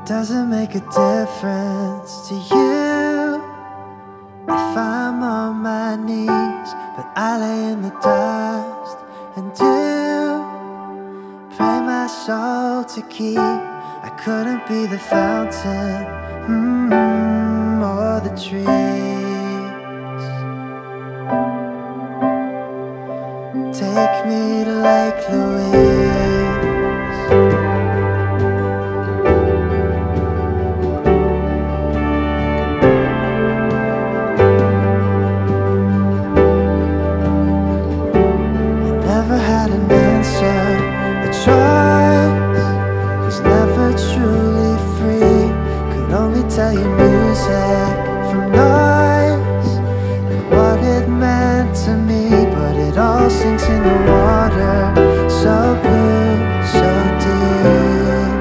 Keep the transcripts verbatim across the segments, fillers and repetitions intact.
doesn't make a difference to you if I'm on my knees, but I lay in the dust and do pray my soul to keep. I couldn't be the fountain mm, or the trees. Take me to Lake Louise. A choice was never truly free. Could only tell you music from noise and what it meant to me. But it all sinks in the water, so blue, so deep.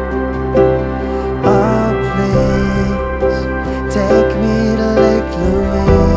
Oh please, take me to Lake Louise.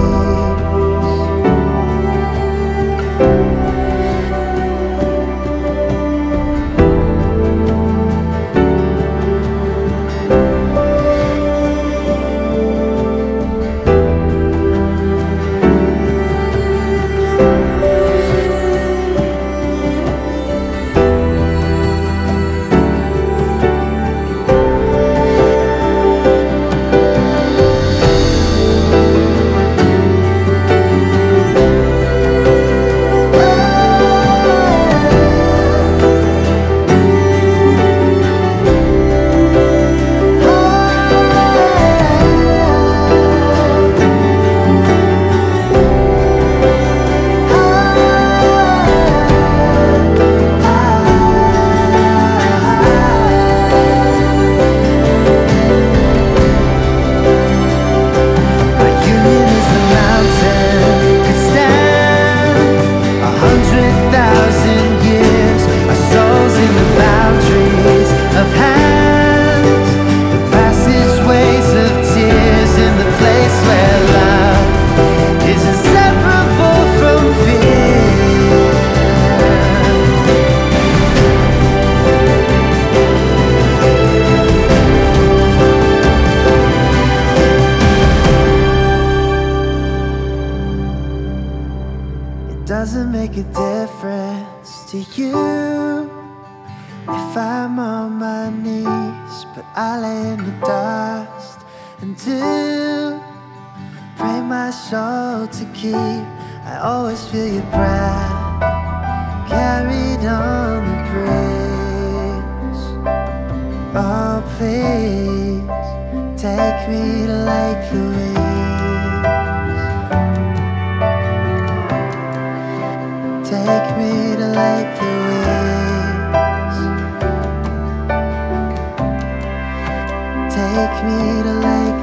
Doesn't make a difference to you if I'm on my knees, but I lay in the dust and do pray my soul to keep. I always feel your breath carried on the breeze. Oh please, take me to Lake Louise. Take me to Lake Louise. Take me to Lake